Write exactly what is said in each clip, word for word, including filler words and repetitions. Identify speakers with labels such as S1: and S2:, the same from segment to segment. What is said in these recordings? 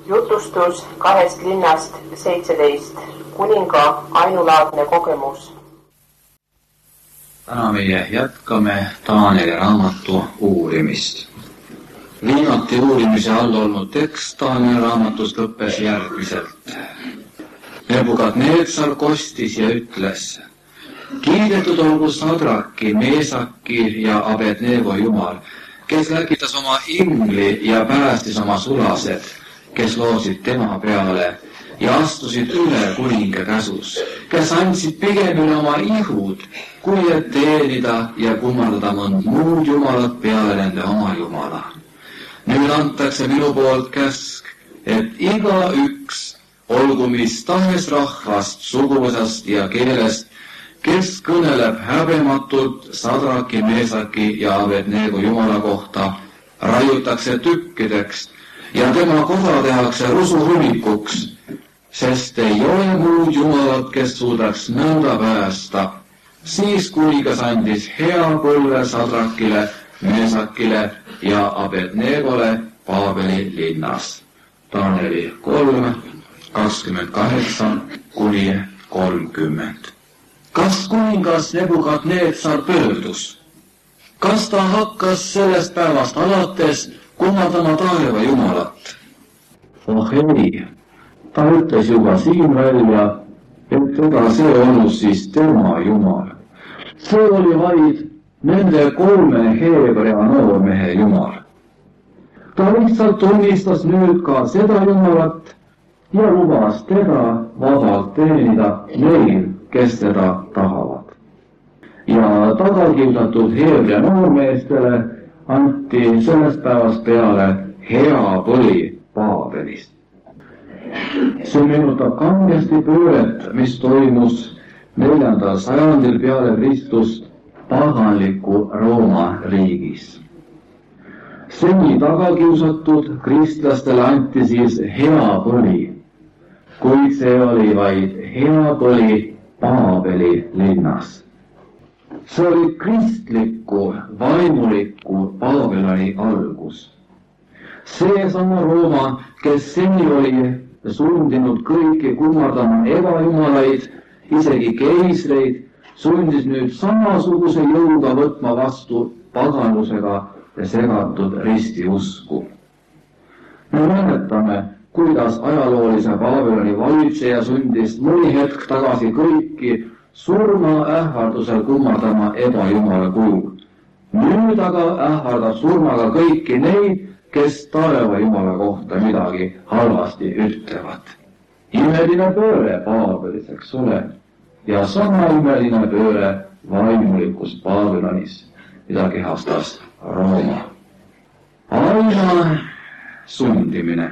S1: Jutustus kahest linnast seitseteist. Kuninga ainulaadne kogemus.
S2: Täna meie jätkame Taanieli raamatu uurimist. Viimati uurimise all olnud tekst Taanieli raamatust lõppes järgmiselt. Nebukadneetsar kostis ja ütles: kiidetud olgu Sadraki, Meesaki ja Abednego Jumal, kes läkitas oma ingli ja päästis oma sulased, kes loosid tema peale ja astusid üle kuninga käsus, kes andsid pigem üle oma ihud, kui et teenida ja kummardada mõnd muud jumalat peale nende oma jumala. Nüüd antakse minu poolt käsk, et iga üks, olgu mis tahes rahvast, suguvõsast ja keelest, kes kõneleb häbematult Sadraki, Meesaki ja Abednego jumala kohta, raiutakse tükkideks ja tema koda tehakse rusuhummikuks, sest ei ole muud jumalat, kes suudaks nõnda päästa. Siis kuningas andis hea põlve Sadrakile, Meesakile ja Abednegole Paabeli linnas. Taanieli kolm, kakskümmend kaheksa kuni kolmkümmend. Kas kuningas Nebukadneetsar pöördus? Kas ta hakkas sellest päevast alates kummardama taeva jumalat? Oh ei, ta ütles juba siin välja, et ega see olnud siis tema jumal. See oli vaid nende kolme Heebrea noormehe jumal. Ta lihtsalt tunnistas nüüd ka seda jumalat ja lubas teda vabalt teenida neil, kes teda tahavad. Ja tagakiusatud Heebrea noormeestele anti sellest päevast peale hea põli Paabelist. See meenutab kangesti pööret, mis toimus neljandal sajandil peale Kristust paganliku Rooma riigis. Seni tagakiusatud kristlastele anti siis hea põli, kuid see oli vaid hea põli Paabeli linnas. See oli kristliku, vaimuliku Paabelani algus. Seesama Rooma, kes seni oli sundinud kõiki kummardama ebajumalaid, isegi keisreid, sundis nüüd samasuguse jõuga võtma vastu paganlusega segatud ristiusku. Me mäletame, kuidas ajaloolise Paabelani valitseja sundis mõni hetk tagasi kõiki surma ähvardusel kummardama ebajumala kujul. Nüüd aga ähvardab surmaga kõiki neid, kes taeva jumala kohta midagi halvasti ütlevad. Imeline pööre Paabelis, eks ole, ja sama imeline pööre vaimulikus Paabelonis, mida kehastas Rooma. Aina sundimine,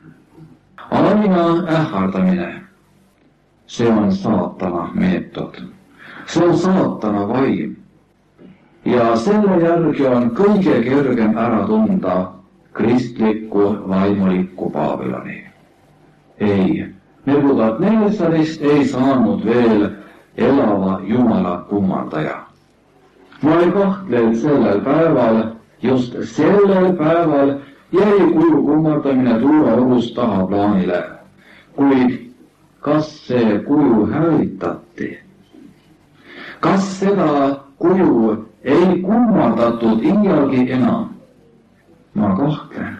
S2: aina ähvardamine, see on saatana meetod, see on saatana vaim. Ja selle järgi on kõige kergem ära tunda kristlikku vaimulikku Paabeloni. Ei, Nebukadneetsarist ei saanud veel elava jumala kummardaja. Ma ei kahtle, et sellel päeval, just sellel päeval jäi kuju kummardamine tuuaorust taha plaanile. Kuid kas see kuju hävitati? Kas seda kuju ei kummardatud iialgi enam? Ma kahtlen.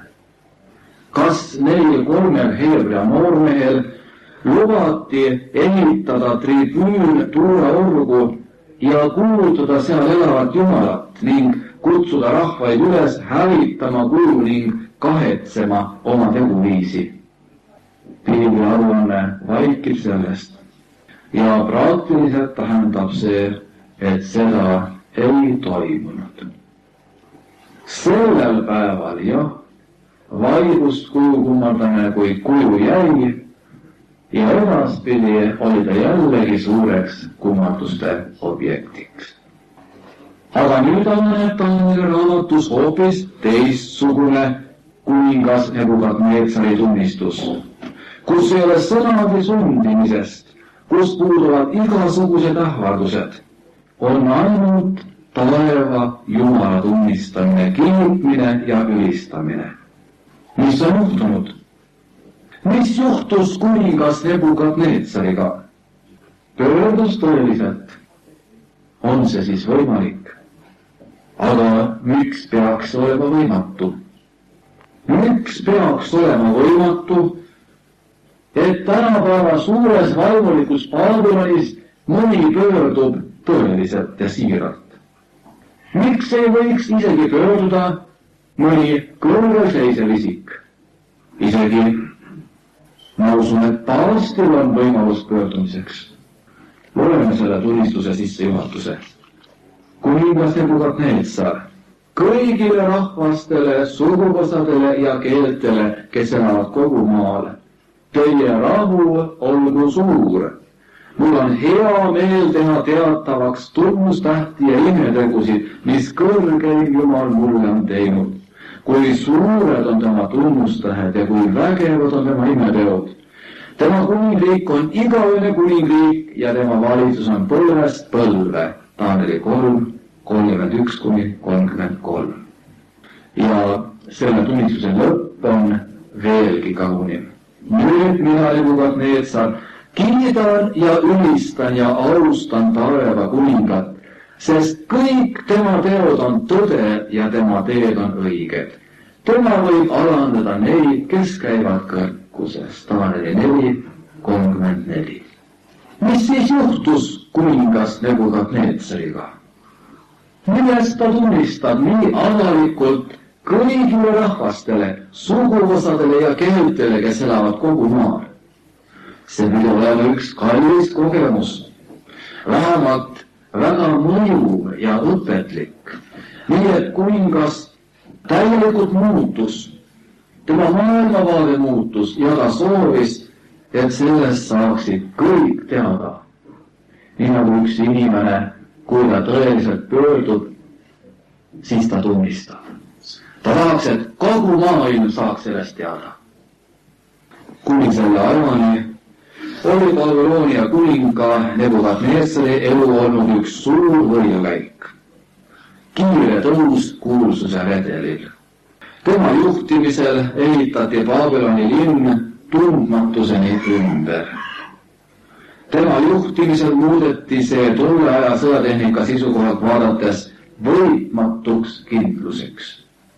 S2: Kas neil kolmel Heebrea noormehel lubati ehitada tribüün tuuaorgu ja kuulutada seal elavat jumalat ning kutsuda rahvaid üles hävitama kuju ning kahetsema oma teguviisi? Piibli aruanne vaikib sellest ja praktiliselt tähendab see, et seda ei toimunud. Sellel päeval, jah, vaibust kuju kummardamine, kuid kuju jäi ja edaspidi oli ta jällegi suureks kummarduste objektiks. Aga nüüd avaneb Taanieli raamatus hoopis teistsugune kuningas Nebukadneetsari tunnistus, kus ei ole sõnagi sundimisest, kus puuduvad igasugused ähvardused, on ainult taeva Jumala tunnistamine, kiitmine ja ülistamine. Mis on juhtunud? mis juhtus kuningas Nebukadnetsariga? Pöördus tõeliselt. On see siis võimalik? Aga miks peaks olema võimatu? Miks peaks olema võimatu, et tänapäeva suures vaimulikus Baabilonis mõni pöördub tõeliselt ja siiralt? Miks ei võiks isegi pöörduda mõni kõrgelseisev isik? Isegi ma usun, et paavstil on võimalus pöördumiseks. Loeme selle tunnistuse sissejuhatuse. Kuningas Nebukadnetsar, kõigile rahvastele, suguosadele ja keeltele, kes elavad kogu maal, teie rahu olgu suur. Mul on hea meel teha teatavaks tunnustähti ja imetegusid, mis kõrgeim Jumal mulle on teinud. Kui suured on tema tunnustähed ja kui vägevad on tema imeteod. Tema kuningriik on igavene kuningriik ja tema valitsus on põlvest põlve. Taaneli kolm, kolmkümmend üks kuni kolmkümmend kolm. Ja selle tunnistuse lõpp on veelgi kaunim. Nüüd mina Nebukadnetsar kiidan ja ülistan ja austan taeva kuningat, sest kõik tema teod on tõde ja tema teed on õiged. Tema võib alandada neid, kes käivad kõrkuses. Taaneli neli, kolmkümmend neli. Mis siis juhtus kuningas Nebukadnetsariga? Millest ta tunnistab nii avalikult kõigile rahvastele, suguosadele ja keeltele, kes elavad kogu maal? See pidi olema üks kallis kogemus, vähemalt väga mõju ja õpetlik. Nii et kuningas täielikult muutus, tema maailmavaade muutus ja ta soovis, et sellest saaksid kõik teada. Nii nagu üks inimene, kui ta tõeliselt pöördub, siis ta tunnistab. Ta tahaks, et kogu maailm saaks sellest teada. Kuni selle ajani oli Babylonia kuninga Nebukadnetsari elu olnud üks suur võidukäik. Kiire tõus kuulsuse redelil. Tema juhtimisel ehitati Babyloni linn tundmatuseni ümber. Tema juhtimisel muudeti see tolle aja sõjatehnika sisukohalt vaadates võitmatuks kindluseks.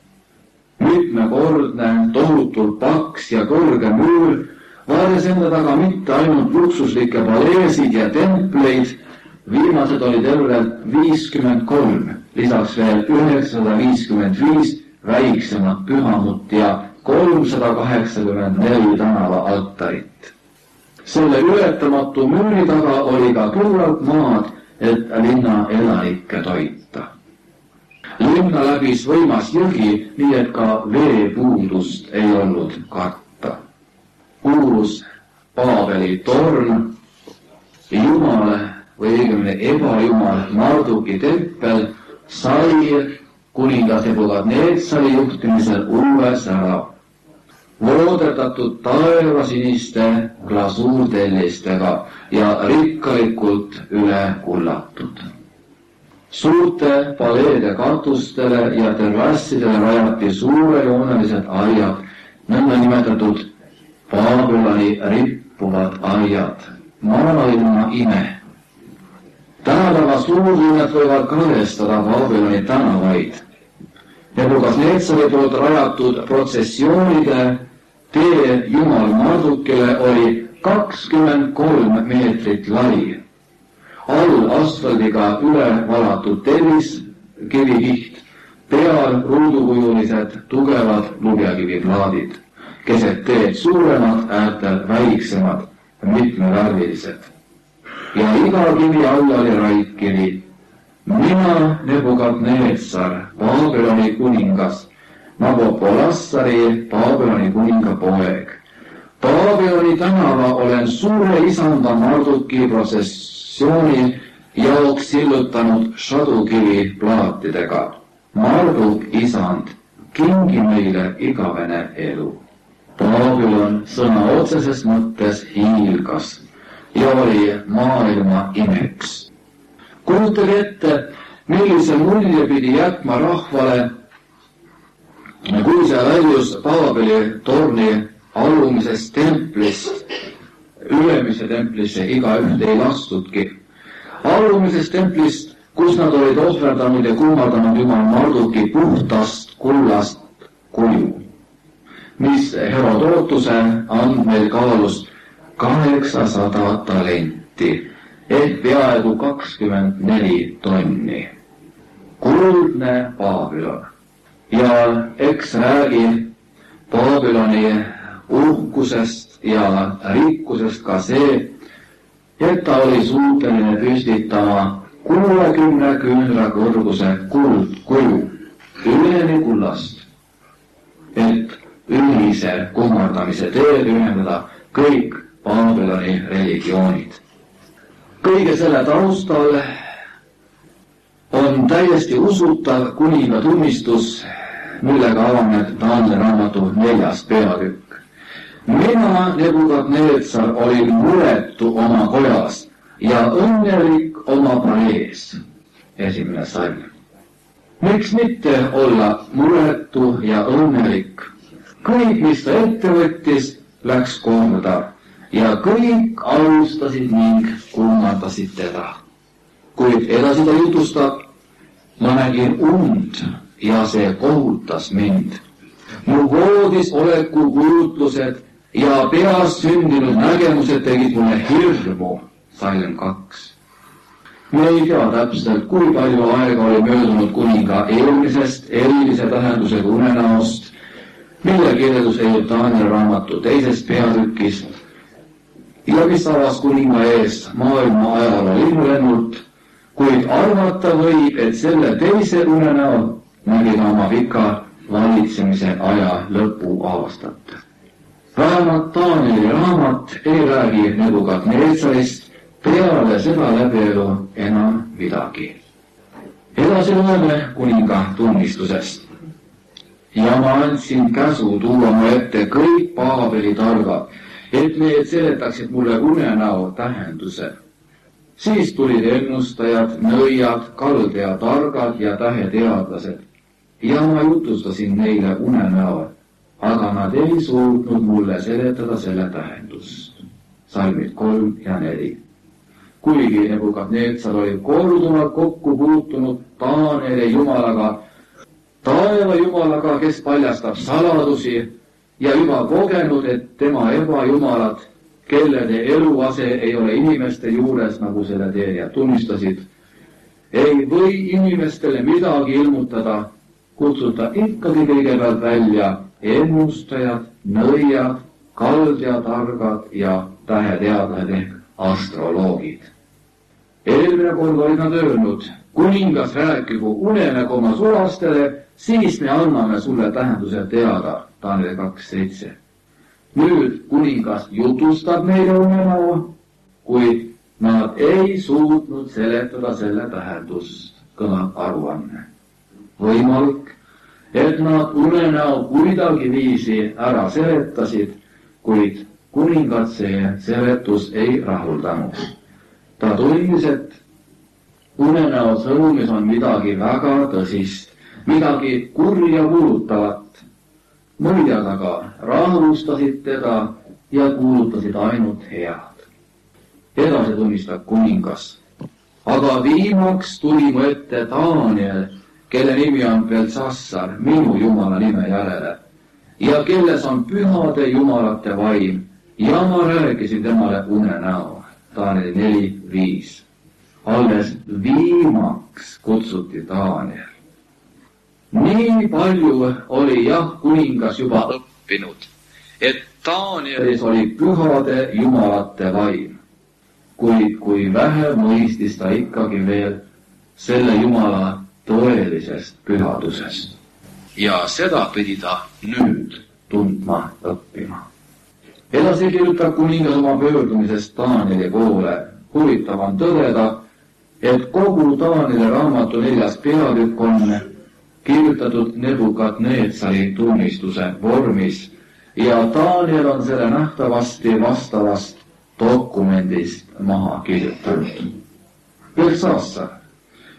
S2: Mitmekordne, tohutult paks ja kõrge müür vaades enda taga mitte ainult luksuslikke paleesid ja templeid, viimased oli tervelt viiskümmend kolm, lisaks veel üheksasada viiskümmend viis väiksemat pühamut ja kolmsada kaheksakümmend neli tänava altarit. Selle ületamatu müüri taga oli ka küllalt maad, et linna elanikke toita. Linna läbis võimas jõgi, nii et ka veepuudust ei olnud karta. Kuulus Paabeli torn, Jumale või õigemini ebajumal Marduki tempel sai kuningas Nebukadnetsari juhtimisel uues ära, vooderdatud taevasiniste glasuurtellistega ja rikkalikult üle kullatud. Suurte paleede katustele ja terrassidele rajati suurejoonelised aiad, nõnda nimetatud Babyloni rippuvad aiad, maailma ime. Tänapäeva suurlinnad võivad kadestada Babyloni tänavaid. Nebukadnetsari poolt rajatud protsessioonide tee Jumal Mardukile oli kakskümmend kolm meetrit lai. All asfaldiga üle valatud tellis, kivikiht, peal ruudukujulised tugevad lubjakiviplaadid, keset teed suuremad, äärtel väiksemad, mitmevärvilised. Ja iga kivi all oli raidkivi. Mina, Nebukadnetsar, Babyloni kuningas, Nabopolassari, Babyloni kuninga poeg. Babyloni tänava olen suure isanda Marduki protsessiooni jaoks sillutanud šadukivi plaatidega. Marduk isand, kingi meile igavene elu. Babylon sõna otseses mõttes hiilgas ja oli maailma imeks. Kujutage ette, millise mulje pidi jätma rahvale, kui see väljus Paabeli torni alumisest templist ülemise templisse igaühte ei lastudki. Alumisest templist, kus nad olid ohverdanud ja kummardanud Jumal Marduki puhtast kullast kuju, mis Herodootuse andmeil kaalus kaheksasada talenti ehk peaaegu kakskümmend neli tonni. Kuldne Babylon. Ja eks räägi Babyloni uhkusest ja rikkusest ka see, et ta oli suuteline püstitama kuuekümne küünra kõrguse kuldkuju üleni kullast, et ühise kummardamise teel ühendada kõik Babyloni religioonid. Kõige selle taustal on täiesti usutav kuninga tunnistus, millega avaneb Taanieli raamatu neljas peatükk. Mina, Nebukadneetsar, olin muretu oma kojas ja õnnelik oma palees. Esimene salm. Miks mitte olla muretu ja õnnelik? Kõik, mis ta ette võttis, läks korda ja kõik austasid ning kummardasid teda. Kuid edasi ta jutustab, ma nägin und ja see kohutas mind. Mu voodis oleku kujutlused ja peas sündinud nägemused tegid mulle hirmu. Salm kaks. Me ei tea täpselt, kui palju aega oli möödunud kuninga eelmisest erilise tähendusega unenäost, mille kirjeldus leidub Taanieli raamatu teises peatükis ja mis avas kuninga ees maailma ajaloo linnulennult, kuid arvata võib, et selle teise unenäo nägi ta oma pika valitsemise aja lõpuaastat. Vähemalt Taanieli raamat ei räägi Nebukadneetsarist peale seda läbielu enam midagi. Edasi loeme kuninga tunnistusest. Ja ma andsin käsu tuua mu ette kõik Paabeli targad, et need seletaksid mulle unenäo tähenduse. Siis tulid ennustajad, nõiad, kaldea targad ja täheteadlased ja ma jutustasin neile unenäo, aga nad ei suutnud mulle seletada selle tähendust. Salmid kolm ja neli. Kuigi Nebukadneetsar oli korduvalt kokku puutunud Taanieli jumalaga, taeva jumalaga, kes paljastab saladusi ja juba kogenud, et tema ebajumalad, kellede eluase ei ole inimeste juures, nagu selle teenijad tunnistasid, ei või inimestele midagi ilmutada, kutsuta ikkagi kõigepealt välja ennustajad, nõiad, kaldjatargad ja täheteadlased ehk astroloogid. Eelmine kord olid nad öelnud, kuningas rääkigu unenägu oma sulastele, siis me anname sulle tähenduse teada, Taanieli kaks seitse. Nüüd kuningas jutustab neile unenäo, kuid nad ei suutnud seletada selle tähendust, kõlab aruanne. Võimalik, et nad unenäo kuidagi viisi ära seletasid, kuid kuningat see seletus ei rahuldanud. Ta tundis, et unenäo sõnumis on midagi väga tõsist, midagi kurja kuulutavat. Mõljad aga rahustasid teda ja kuulutasid ainult head. Edasi tunnistab kuningas. Aga viimaks tuli mu ette Taaniel, kelle nimi on Beltsassar, minu jumala nime järele, ja kelles on pühade jumalate vaim, ja ma rääkisin temale unenäo. Taanieli neli viis. Alles viimaks kutsuti Taaniel. Nii palju oli jah kuningas juba õppinud, et Tanielis oli pühade jumalate vaim, kuid kui vähe mõistis ta ikkagi veel selle jumala tõelisest pühadusest. Ja seda pidi ta nüüd tundma õppima. Edasi kirjutab kuningas oma pöördumisest Taanieli poole. Huvitav on tõdeda, et kogu Taanieli raamatu neljas peatükk on kirjutatud Nebukadneetsari tunnistuse vormis ja Taaniel on selle nähtavasti vastavast dokumendist maha kirjutanud. Beltsassar,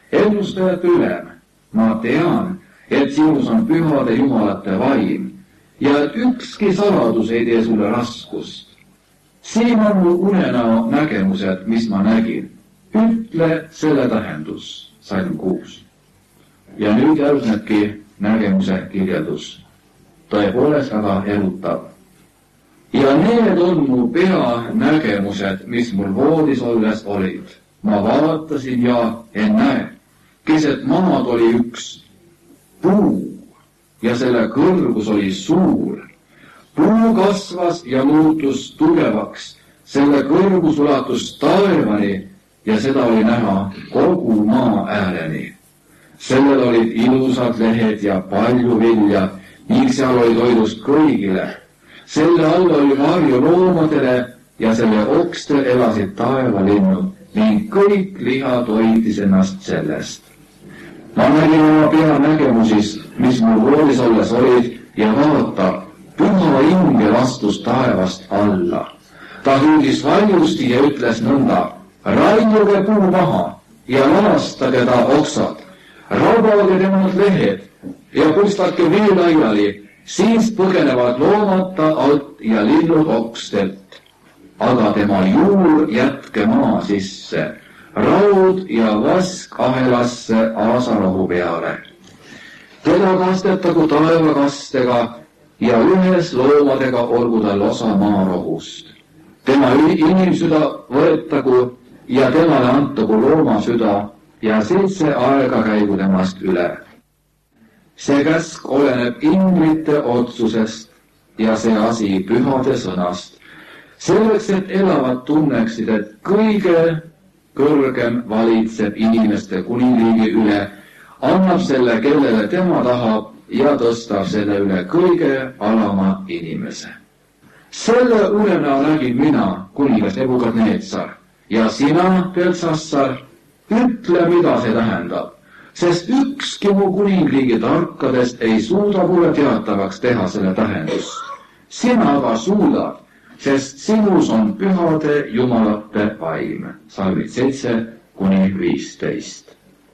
S2: ennustajate ülem, ma tean, et sinus on pühade jumalate vaim ja et ükski saladus ei tee sulle raskust. Siin on mu unenäo nägemused, mis ma nägin. Ütle selle tähendus, salm kuus. Ja nüüd järgnebki nägemuse kirjeldus. Tõepoolest aga elutab. Ja need on mu pea nägemused, mis mul voodis olles olid. Ma vaatasin ja en näe, keset maad oli üks puu ja selle kõrgus oli suur. Puu kasvas ja muutus tugevaks, selle kõrgus ulatus taevani ja seda oli näha kogu maa ääreni. Sellel olid ilusad lehed ja palju vilja ning seal oli toidust kõigile. Selle all oli varju loomadele ja selle okste elasid taevalinnud ning kõik liha toitis ennast sellest. Ma nägin oma pea nägemusis, mis mul voodis olles olid ja vaata, püha ingel astus taevast alla. Ta hüüdis valjusti ja ütles nõnda, raiuge puu maha ja laastage ta oksad, rabage temad lehed ja pustake vii laiali, siis põgenevad loomad ta alt ja linnud okstelt. Aga tema juur jätke maa sisse, raud ja vask ahelasse aasarohu peale. Teda kastetagu taevakastega ja ühes loomadega olgu tal osa maarohust. Tema inimsüda võetagu ja temale antagu loomasüda ja seitse aega käigu temast üle. See käsk oleneb inglite otsusest ja see asi pühade sõnast. Selleks, et elavad tunneksid, et kõige kõrgem valitseb inimeste kuningriigi üle, annab selle, kellele tema tahab ja tõstab selle üle kõige alama inimese. Selle unenäo nägin mina, kuningas Nebukadnetsar, ja sina, Beltsassar, ütle, mida see tähendab, sest ükski mu kuningriigi tarkadest ei suuda mulle teatavaks teha selle tähendust. Sina aga suudad, sest sinus on pühade jumalate vaim. Salmid seitse kuni viisteist.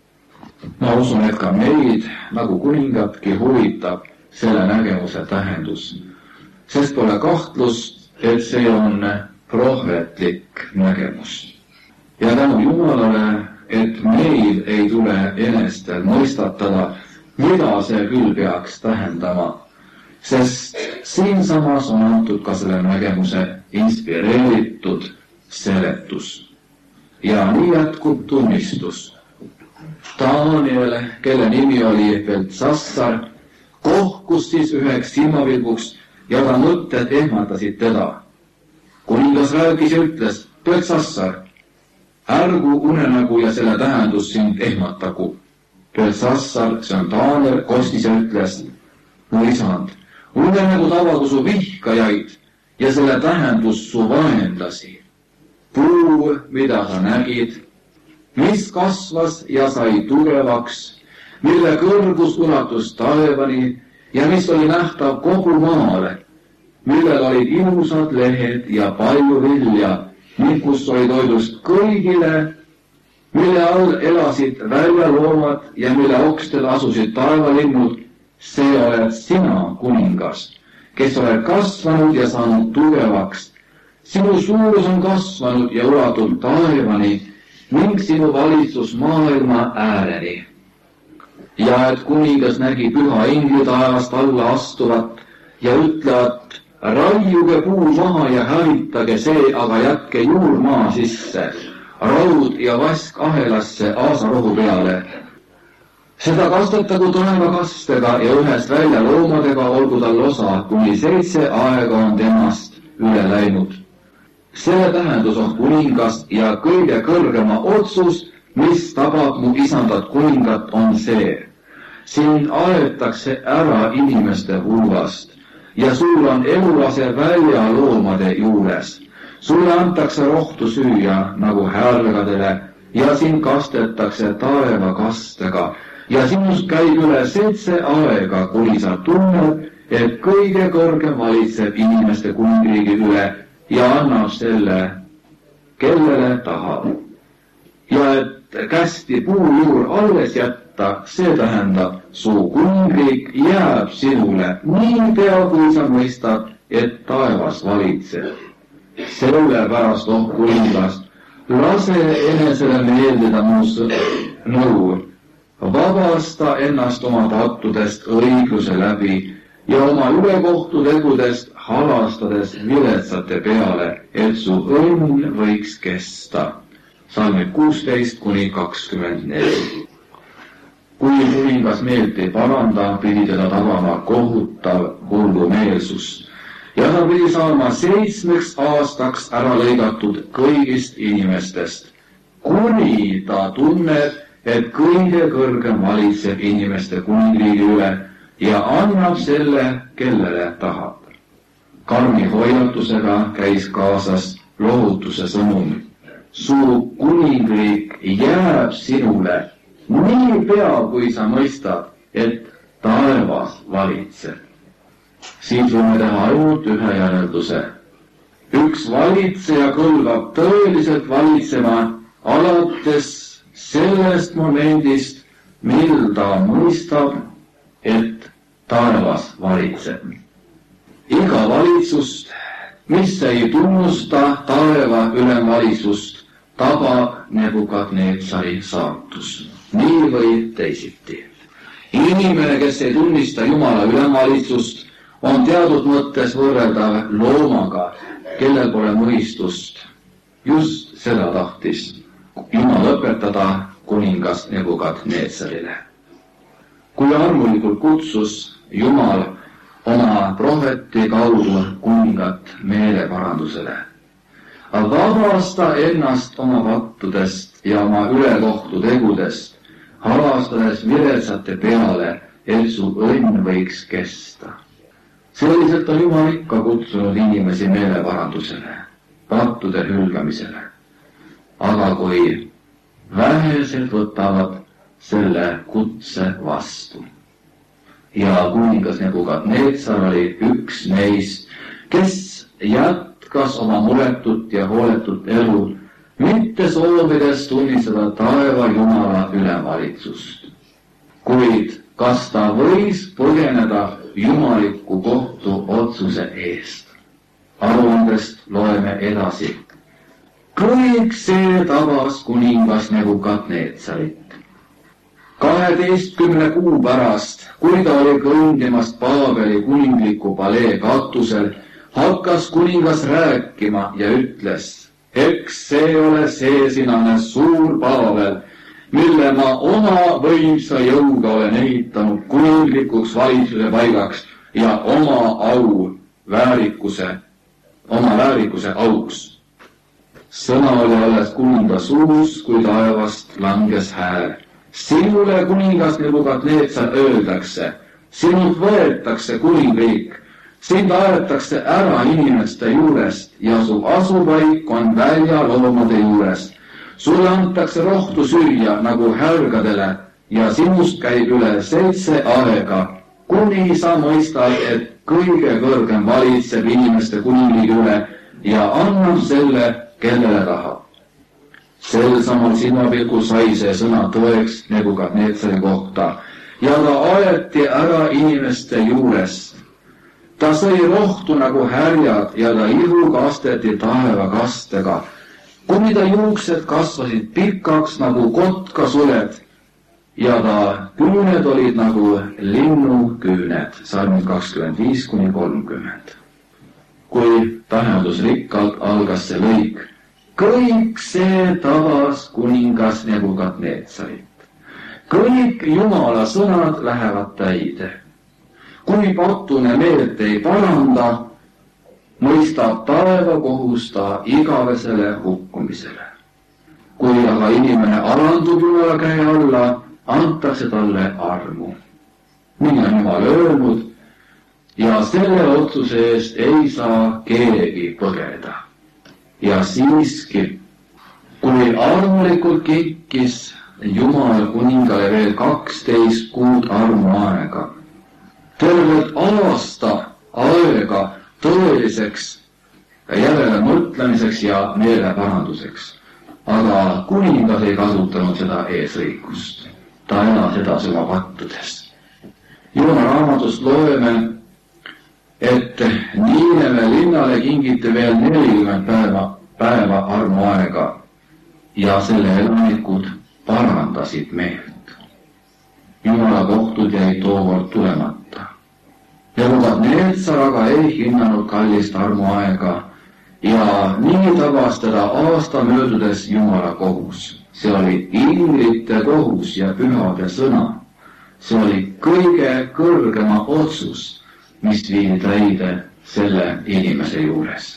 S2: Ma usun, et ka meid, nagu kuningatki, huvitab selle nägemuse tähendus, sest pole kahtlust, et see on prohvetlik nägemus. Ja tänu Jumalale, et meil ei tule enestel mõistatada, mida see küll peaks tähendama, sest siinsamas on antud ka selle nägemuse inspireeritud seletus. Ja nii jätkub tunnistus. Daniel, kelle nimi oli Beltsassar, kohkus siis üheks silmapilguks ja ta mõtted ehmatasid teda. Kuningas rääkis ja ütles, Beltsassar, ärgu unenägu ja selle tähendus sind ehmatagu. Beltsassar, see on Daniel, kostis ja ütles, mu isand, unenägu tabagu su vihkajaid ja selle tähendus su vaenlasi. Puu, mida sa nägid, mis kasvas ja sai tugevaks, mille kõrgus ulatus taevani ja mis oli nähtav kogu maale, millel olid ilusad lehed ja palju vilja, ning kus oli toidust kõigile, mille all elasid väljaloomad ja mille okstel asusid taevalinnud. See oled sina, kuningas, kes oled kasvanud ja saanud tugevaks. Sinu suurus on kasvanud ja ulatub taevani ning sinu valitsus maailma ääreni. Ja et kuningas nägi püha ingli taevast alla astuvat ja ütlevat, raiuge puu maha ja hävitage see, aga jätke juur maa sisse, raud ja vask ahelasse aasarohu peale. Seda kastetagu taevakastega ja ühest välja loomadega olgu tal osa, kuni seitse aega on temast üle läinud. Selle tähendus on kuningas ja kõige kõrgema otsus, mis tabab mu isandat kuningat, on see. Sind aetakse ära inimeste hulgast ja sul on elulase välja loomade juures. Sulle antakse rohtu süüa nagu härgadele ja sind kastetakse taevakastega. Ja sinust käib üle seitse aega, kuni sa tunned, et kõige kõrgem valitseb inimeste kuningriigi üle ja annab selle, kellele tahab. Ja et kästi puujuur alles jätta, see tähendab, su kuningriik jääb sinule nii pea, kui sa mõistad, et taevas valitseb. Sellepärast, oh kuningas, lase enesele meeldida mu nõu, vabasta ennast oma pattudest õigluse läbi ja oma ülekohtu tegudest halastades viletsate peale, et su õnn võiks kesta. Salmid kuusteist kuni kakskümmend neli. Kui kuningas meelt ei paranda, pidi teda tabama kohutav hullumeelsus ja ta pidi saama seitsmeks aastaks ära lõigatud kõigist inimestest, kuni ta tunneb, et kõige kõrgem valitseb inimeste kuningriigi üle ja annab selle, kellele tahab. Karmi hoiatusega käis kaasas lohutuse sõnum. Su kuningriik jääb sinule nii pea, kui sa mõistad, et taevas valitseb. Siis võime teha ainult ühe järelduse. Üks valitseja kõlbab tõeliselt valitsema alates sellest momendist, mil ta mõistab, et taevas valitseb. Iga valitsust, mis ei tunnusta taeva ülemvalitsust, tabab Nebukadnetsari saatus, nii või teisiti. Inimene, kes ei tunnista Jumala ülemvalitsust, on teatud mõttes võrreldav loomaga, kellel pole mõistust. Just seda tahtis Jumal õpetada kuningas Nebukadnetsarile. Kui armulikult kutsus Jumal oma prohveti kaudu kuningat meeleparandusele. Vabasta ennast oma pattudest ja oma ülekohtu tegudest, halastades viletsate peale, et su õnn võiks kesta. Selliselt on Jumal ikka kutsunud inimesi meeleparandusele, pattude hülgamisele. Aga kui vähesed võtavad selle kutse vastu. Ja kuningas Nebukadnetsar oli üks neist, kes jätkas oma muretut ja hooletut elu, mitte soovides tunnistada taeva Jumala ülevalitsust. Kuid kas ta võis põgeneda jumaliku kohtu otsuse eest? Aruandest loeme edasi. Kõik see tabas kuningas Nebukadnetsarit. kaheteistkümne kuu pärast, kui ta oli kõndimas Paabeli kuningliku palee katusel, hakkas kuningas rääkima ja ütles, eks see ole seesinane suur Paabel, mille ma oma võimsa jõuga olen ehitanud kuninglikuks valitsuse paigaks ja oma au väärikuse, oma väärikuse auks. Sõna oli alles kuninga suus, kui taevast langes hääl. Sinule, kuningas Nebukadnetsar, öeldakse, sinult võetakse kuningriik, sind aetakse ära inimeste juurest ja su asupaik on välja loomade juurest. Sulle antakse rohtu süüa nagu härgadele ja sinust käib üle seitse aega, kuni sa mõistad, et kõige kõrgem valitseb inimeste kuningriigi üle ja annab selle, kellele tahab. Sel samal silmapilgul sai see sõna tõeks Nebukadnetsari kohta ja ta aeti ära inimeste juurest. Ta sõi rohtu nagu härjad ja ta ihu kasteti taevakastega, kuni ta juuksed kasvasid pikaks nagu kotkasuled ja ta küüned olid nagu linnuküüned. Salmid kakskümmend viis kuni kolmkümmend. Kui tähendusrikkalt algas see lõik, kõik see tabas kuningas Nebukadnetsarit. Kõik Jumala sõnad lähevad täide. Kui patune meelt ei paranda, mõistab taeva kohus ta igavesele hukkumisele. Kui aga inimene alandub Jumala käe alla, antakse talle armu. Nii on Jumal öelnud ja selle otsuse eest ei saa keegi põgeda. Ja siiski, kui armulikult kikkis Jumal kuningale veel kaksteist kuud armuaega, tervelt aasta aega tõeliseks järele mõtlemiseks ja meeleparanduseks, aga kuningas ei kasutanud seda eesõigust. Ta elas edasi oma pattudes. Jumala raamatust loeme, et Niineve linnale kingiti veel nelikümmend päeva, päeva armuaega ja selle elanikud parandasid meelt. Jumala kohtud jäi tookord tulemata. Nebukadneetsar aga ei hinnanud kallist armuaega ja nii tabas teda aasta möödudes Jumala kohus. See oli inglite kohus ja pühade sõna. See oli kõige kõrgema otsus, mis viidi täide selle inimese juures.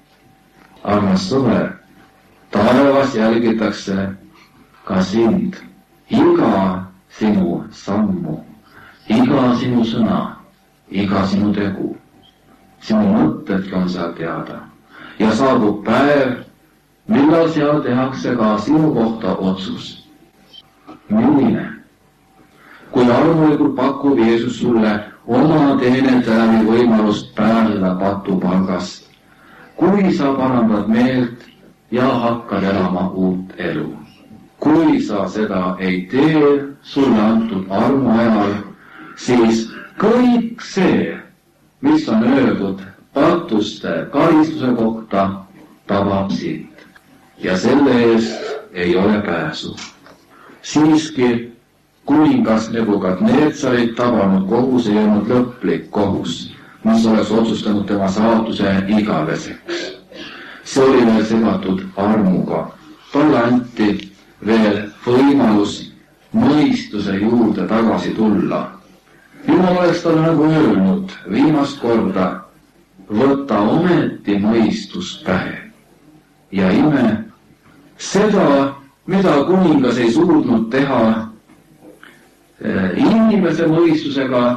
S2: Armas sõber, taevas jälgitakse ka sind, iga sinu sammu, iga sinu sõna, iga sinu tegu. Sinu mõtedki on seal teada ja saabub päev, millal seal tehakse ka sinu kohta otsus. Milline? Kui armulikult pakub Jeesus sulle oma teenete läbi võimalust pääseda patupalgast, kui sa parandad meelt ja hakkad elama uut elu. Kui sa seda ei tee sulle antud armu ajal, siis kõik see, mis on öeldud patuste karistuse kohta, tabab sind ja selle eest ei ole pääsu. Siiski kuningas Nebukadneetsarit tabanud kohus ei olnud lõplik kohus, mis oleks otsustanud tema saatuse igaveseks. See oli veel segatud armuga. Talle anti veel võimalus mõistuse juurde tagasi tulla. Jumal oleks talle nagu öelnud viimast korda, võta ometi mõistus pähe. Ja ime, seda, mida kuningas ei suutnud teha inimese mõistusega,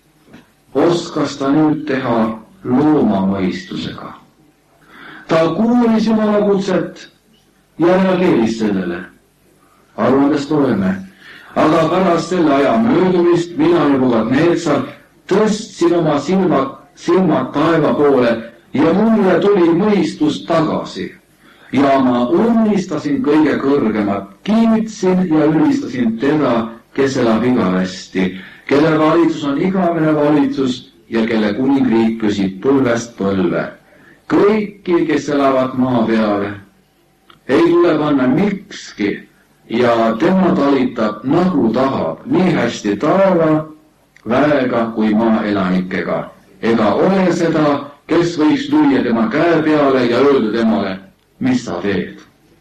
S2: oskas ta nüüd teha looma mõistusega. Ta kuulis Jumala kutset ja reageeris sellele. Aruandes loeme, aga pärast selle aja möödumist mina Nebukadneetsar tõstsin oma silmad, silmad taeva poole ja mulle tuli mõistus tagasi. Ja ma unistasin kõige kõrgemat, kiitsin ja ülistasin teda, kes elab igavesti, kelle valitsus on igavene valitsus ja kelle kuningriik püsib põlvest põlve. Kõiki, kes elavad maa peal, ei tule panna mikski ja tema talitab nagu tahab, nii hästi taeva, väega kui maa elanikega. Ega ole seda, kes võiks lüüa tema käe peale ja öelda temale, mis sa teed.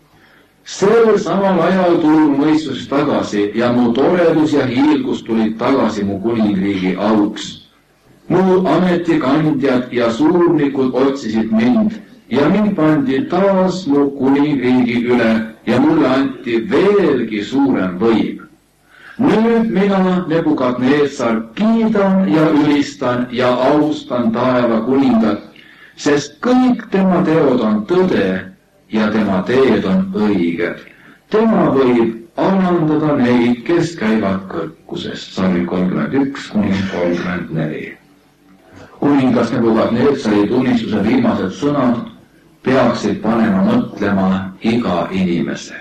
S2: Sel samal ajal tuli mõistus tagasi ja mu toredus ja hiilgus tulid tagasi mu kuningriigi auks. Mu ametikandjad ja suurnikud otsisid mind ja mind pandi taas mu kuningriigi üle ja mulle anti veelgi suurem võim. Nüüd mina, Nebukadneetsar, kiidan ja ülistan ja austan taeva kuningat, sest kõik tema teod on tõde ja tema teed on õiged. Tema võib alandada neid, kes käivad kõrkuses. Salmi kolmkümmend üks kuni kolmkümmend neli. Kuningas Nebukadneetsari tunnistuse viimased sõnad peaksid panema mõtlema iga inimese.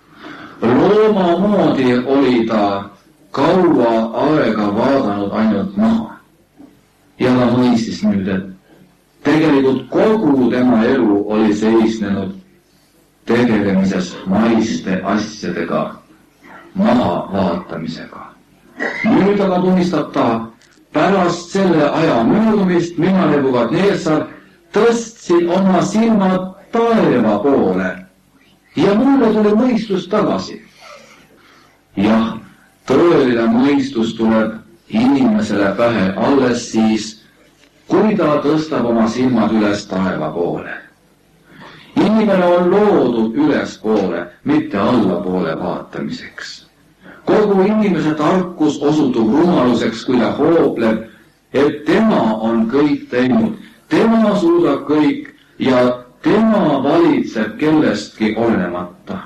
S2: Looma moodi oli ta kaua aega vaadanud ainult maha. Ja ta mõistis nüüd, et tegelikult kogu tema elu oli seisnenud tegelemises maiste asjadega, maha vaatamisega. Nüüd aga tunnistab ta, pärast selle aja möödumist mina Nebukadneetsar tõstsin oma silmad taeva poole ja mulle tuli mõistus tagasi. Jah, tõeline mõistus tuleb inimesele pähe alles siis, kui ta tõstab oma silmad üles taeva poole. Inimene on loodud ülespoole, mitte allapoole vaatamiseks. Kogu inimese tarkus osutub rumaluseks, kui ta hoopleb, et tema on kõik teinud, tema suudab kõik ja tema valitseb kellestki olenemata.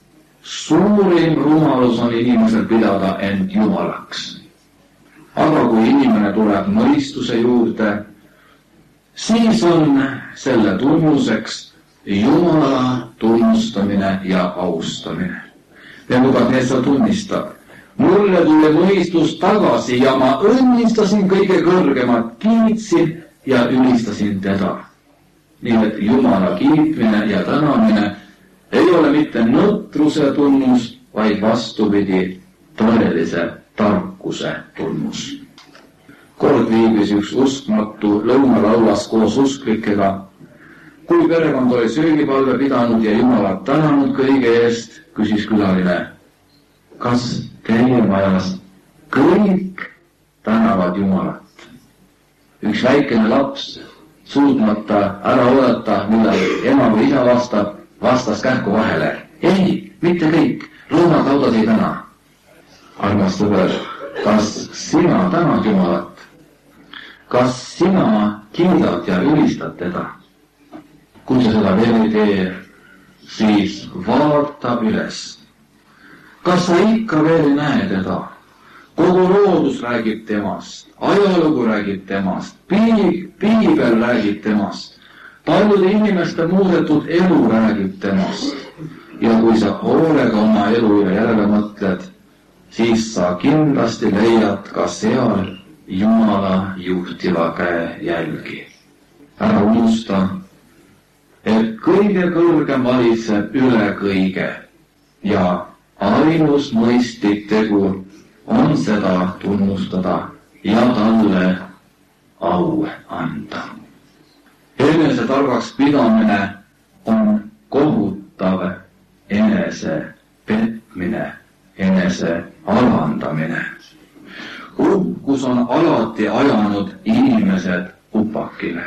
S2: Suurim rumalus on inimesel pidada end jumalaks. Aga kui inimene tuleb mõistuse juurde, siis on selle tunnuseks Jumala tunnustamine ja austamine. Nebukadnetsar tunnistab, mulle tuli mõistus tagasi ja ma õnnistasin kõige kõrgemat, kiitsin ja ülistasin teda. Nii et Jumala kiitmine ja tänamine ei ole mitte nõtruse tunnus, vaid vastupidi tõelise tarkuse tunnus. Kord viibis üks uskmatu lõunalauas koos usklikega. Kui perekond oli söögipalve pidanud ja Jumalat tänanud kõige eest, küsis külaline, kas teie majas kõik tänavad Jumalat? Üks väikene laps, suutmata ära oodata, millal ema või isa vastab, vastas kähku vahele. Ei, mitte kõik, lõunataudad ei täna. Armas sõber, kas sina tänad Jumalat? Kas sina kiidad ja ülistad teda? Kui sa seda veel ei tee, siis vaata üles. Kas sa ikka veel ei näe teda? Kogu loodus räägib temast, ajalugu räägib temast, piibel räägib temast, paljude inimeste muudetud elu räägib temast. Ja kui sa hoolega oma elu üle järele mõtled, siis sa kindlasti leiad ka seal Jumala juhtiva käe jälgi. Ära unusta, et kõige kõrgem valitseb üle kõige ja ainus mõistlik tegur on seda tunnustada ja talle au anda. Enese targaks pidamine on kohutav enese petmine, enese alandamine. Uhkus on alati ajanud inimesed upakile.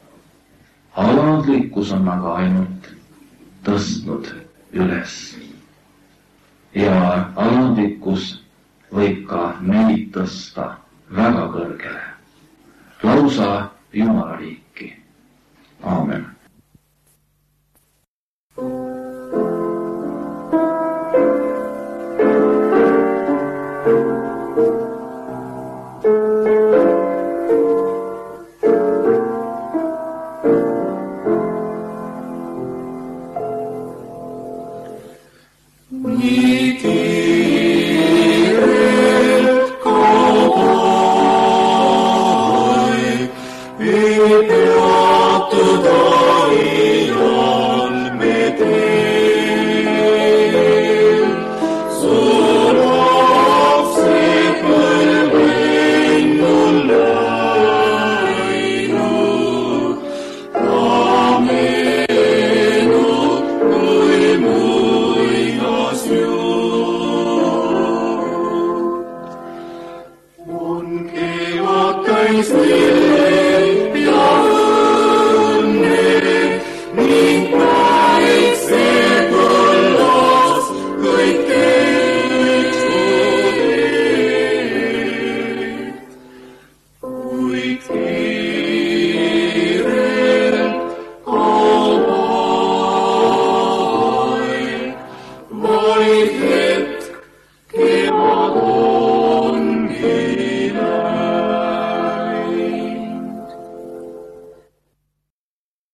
S2: Alandlikkus on aga ainult tõstnud üles. Ja alandlikkus võib ka meid tõsta väga kõrgele. Lausa Jumala riiki. Aamen.